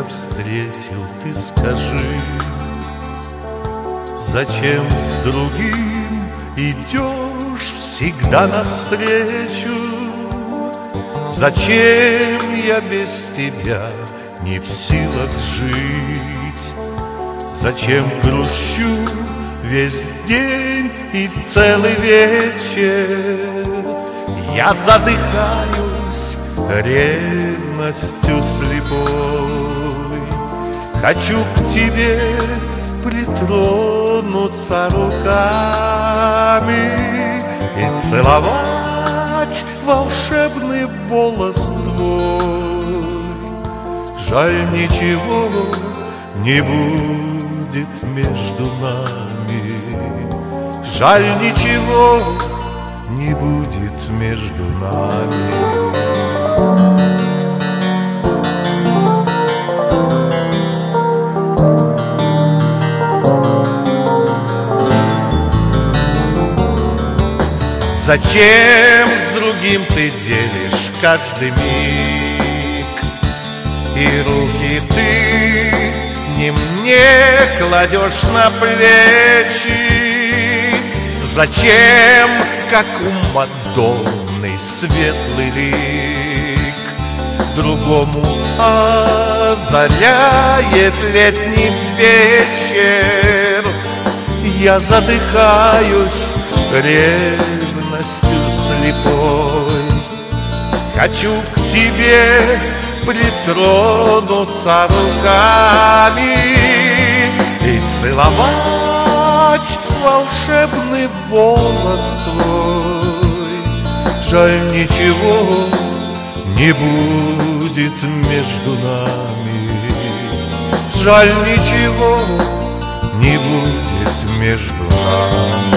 тебя встретил, ты скажи, зачем с другим идешь всегда навстречу? Зачем я без тебя не в силах жить? Зачем грущу весь день и целый вечер? Я задыхаюсь ревностью слепой. Хочу к тебе притронуться руками и целовать волшебный волос твой. Жаль, ничего не будет между нами. Жаль, ничего не будет между нами. Зачем с другим ты делишь каждый миг, и руки ты не мне кладешь на плечи? Зачем, как у Мадонны, светлый лик другому озаряет летний вечер? Я задыхаюсь ревностью слепой. Хочу к тебе притронуться руками и целовать волшебный волос твой. Жаль, ничего не будет между нами. Жаль, ничего не будет между нами.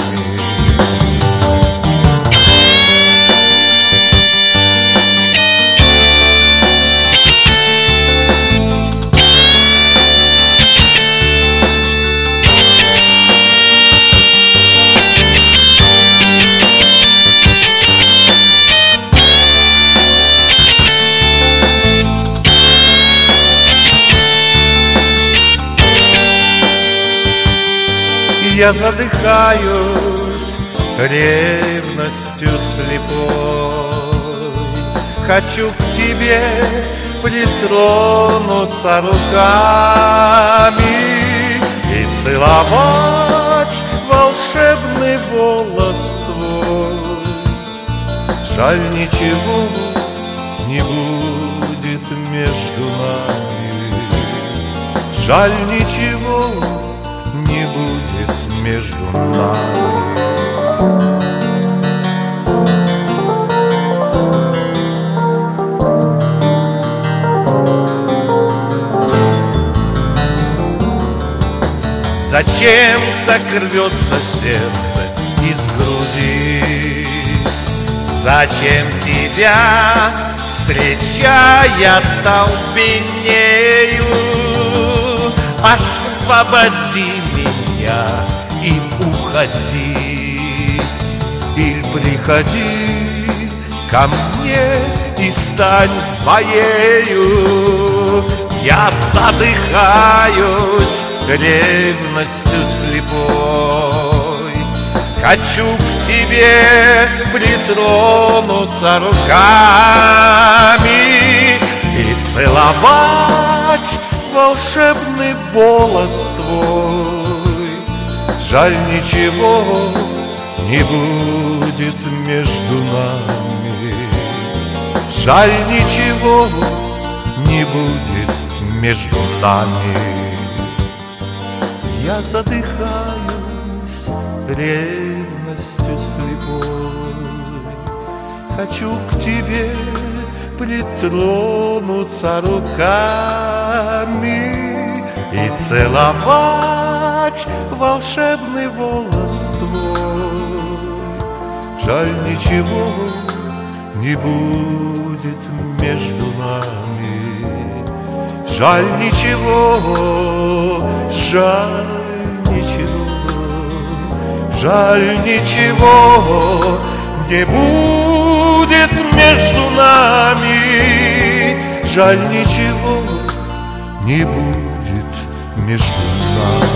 Я задыхаюсь ревностью слепой. Хочу к тебе притронуться руками и целовать волшебный волос твой. Жаль, ничего не будет между нами. Жаль, ничего не будет между нами. Зачем так рвется сердце из груди? Зачем тебя, встречая, столбенею? Освободи меня и уходи, или приходи ко мне и стань моею. Я задыхаюсь ревностью слепой. Хочу к тебе притронуться руками и целовать волшебный волос твой. Жаль, ничего не будет между нами. Жаль, ничего не будет между нами. Я задыхаюсь ревностью слепой. Хочу к тебе притронуться руками и целовать волшебный волос твой. Жаль, ничего не будет между нами. Жаль, ничего, жаль, ничего, жаль, ничего не будет между нами. Жаль, ничего не будет между нами.